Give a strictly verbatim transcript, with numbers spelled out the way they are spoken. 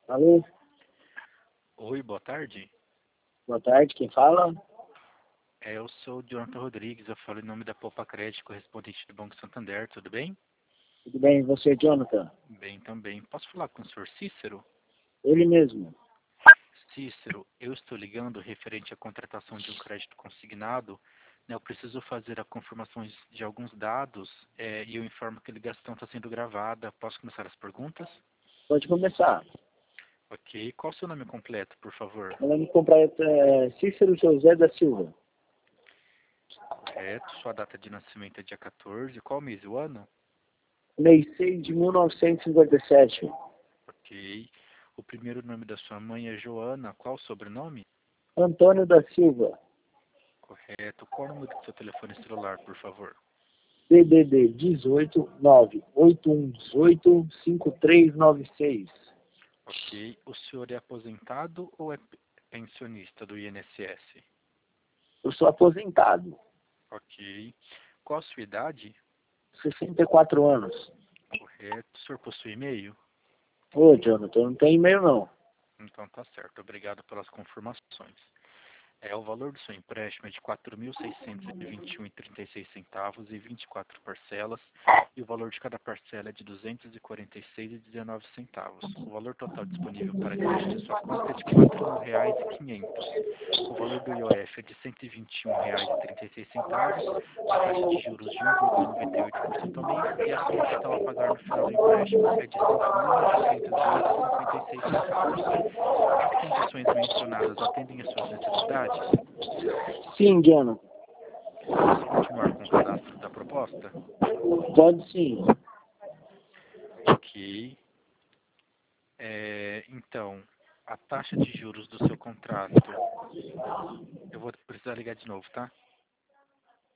Alô, Oi, boa tarde. boa tarde, quem fala? É, eu sou o Jonathan Rodrigues, eu falo em nome da Poupa Crédito, correspondente do Banco Santander, tudo bem? Tudo bem, e você, Jonathan? Bem também. Posso falar com o senhor Cícero? Ele mesmo. Cícero, eu estou ligando referente à contratação de um crédito consignado. Né, eu preciso fazer a confirmação de alguns dados é, e eu informo que a ligação está sendo gravada. Posso começar as perguntas? Pode começar. Ok. Qual o seu nome completo, por favor? Meu nome completo é Cícero José da Silva. Correto. Sua data de nascimento é dia quatorze. Qual mês e o ano? Mês seis de mil novecentos e cinquenta e sete. Ok. O primeiro nome da sua mãe é Joana. Qual o sobrenome? Antônio da Silva. Correto. Qual o número do seu telefone celular, por favor? D D D dezoito nove oito um oito cinco três nove seis. Ok. O senhor é aposentado ou é pensionista do I N S S? Eu sou aposentado. Ok. Qual a sua idade? sessenta e quatro anos. Correto. O senhor possui e-mail? Ô, Jonathan, não tem e-mail não. Então tá certo. Obrigado pelas confirmações. É, o valor do seu empréstimo é de quatro mil seiscentos e vinte e um reais e trinta e seis centavos e vinte e quatro parcelas, e o valor de cada parcela é de duzentos e quarenta e seis reais e dezenove centavos. O valor total disponível para crédito em sua conta é de quatro mil reais e quinhentos. O valor do I O F é de cento e vinte e um reais e trinta e seis centavos, a taxa de juros de um vírgula noventa e oito por cento ao mês e a soma total a pagar no final do empréstimo é de cinco mil novecentos e oito reais e cinquenta e seis centavos. As condições mencionadas atendem às suas necessidades? Sim, Jonathan. Posso continuar com o cadastro da proposta? Pode sim. Ok. É, então, a taxa de juros do seu contrato, eu vou precisar ligar de novo, tá?